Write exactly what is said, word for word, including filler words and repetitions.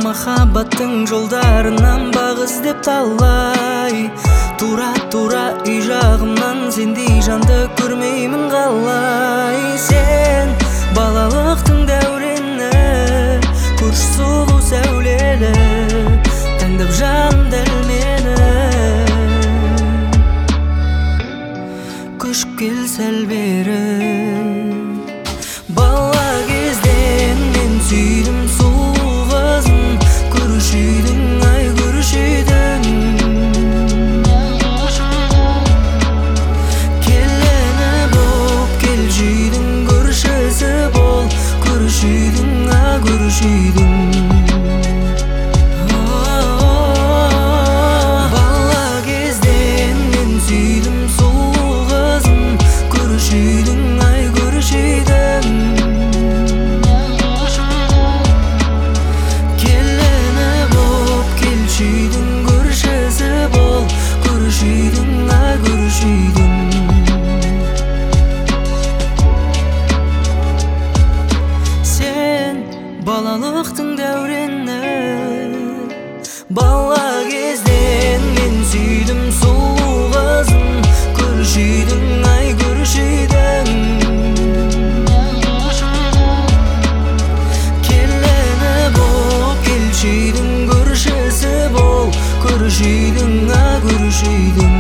махаббаттың жолдарынан баг іздеп талай. Тура-тура үй жағымнан сендей жанды көрмеймін қалай. Сен балалықтың дәурені, көрші сұлу сәулелі, таңдап жаным дәл мені. Көшіп кел сәл бері. Бала кезден мен сүйдім сұлу қызын, көруші едің, ай көруші едің. Келіні боп келші едің, көршісі бол, көруші едің, а көруші едің. Бала кезден мен сүйдім сұлу қызын, көруші едің, ай көруші едің. Келіні боп келші едің, көршісі бол, көруші едің, ай көруші едің. Сен балалықтың дәурені, бала кезден мен сүйдім сұлу қызын, көруші едің, ай көруші едің. Келіні боп келші едің, көршісі бол, көруші едің, а көруші едің.